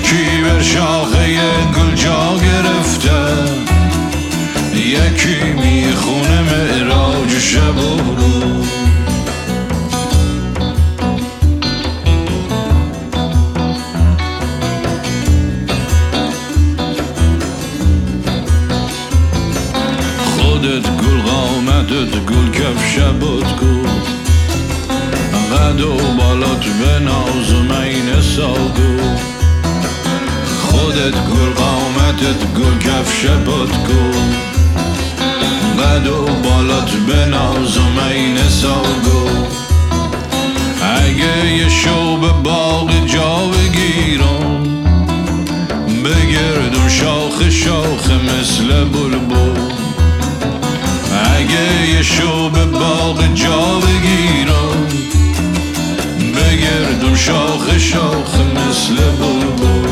یکی بر شاخه گل جا گرفته، یکی میخونه معراج شب و روز. خودت گل قامتت گل کفشبت گل، قد و بالات به ناز و مین ساگو. خودت گل قامتت گل کفشبت گل، قد و بالات به ناز و مین ساگو. اگه یه شو به باغ جا بگیرم، بگردم شاخ شاخ مثل بلبل. اگه یه شو به باغ جا بگیرم، بگردم شاخ شاخ مثل بلبل.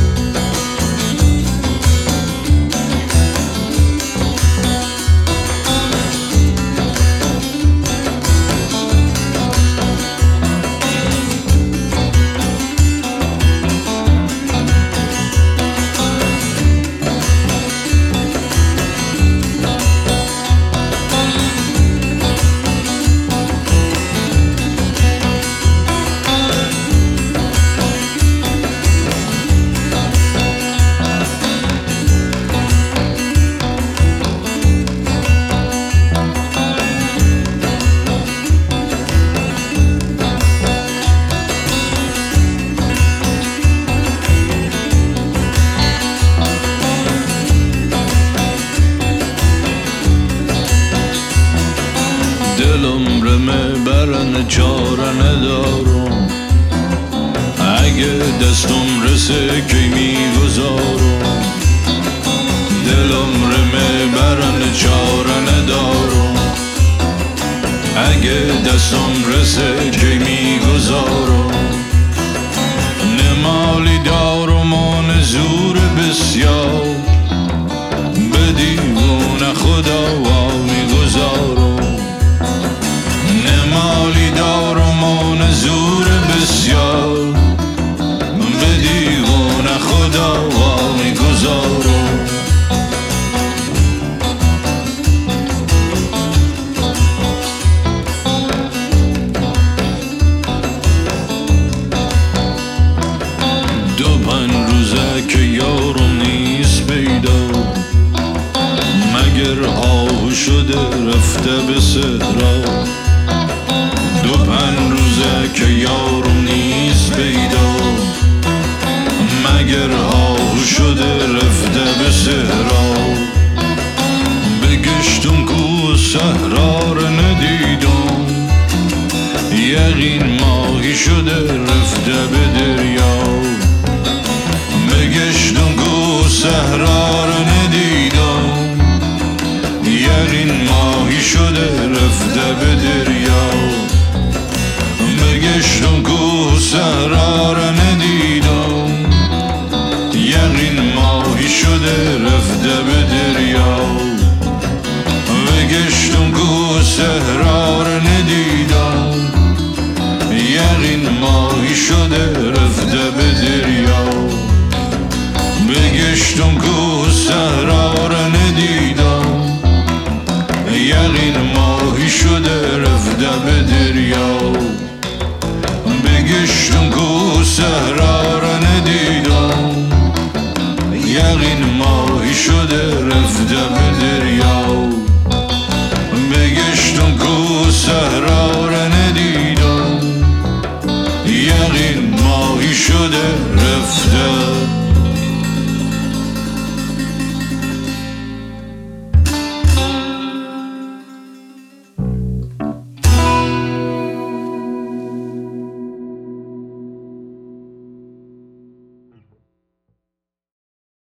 دلم رمه برن چاره ندارم، اگه دستم رسه که میگذارم. دلم رمه برن چاره ندارم، اگه دستم رسه که میگذارم. نمالی دارم آن زور بسیار، به دیوان خدا میگذارم. نمالی دارم آن زور بسیار، به دیوان خدا میگذارم. دو پن روزه که یارم نیست پیدا، مگر آهو شده رفته به صحرا. دو پن روزه که یارم نیست پیدا، مگر آهو شده رفته به صحرا. بگشتم کو صحرا را ندیدم، یقین ماهی شده رفته به دریا. بگشتم کو صحرا را ندیدم، یقین ماهی شده رفته به دریا. بگشتم کو صحرا را ندیدم، یقین ماهی شده رفته به دریا. بگشتم کو صحرا را ندیدم، یقین ماهی شده رفته به دریا. بگشتم کو صحرا را ندیدم، یقین ماهی شده رفته به دریا. بگشتم کو صحرا را ندیدم، یقین ماهی شده رفته به دریا. بگشتم کو صحرا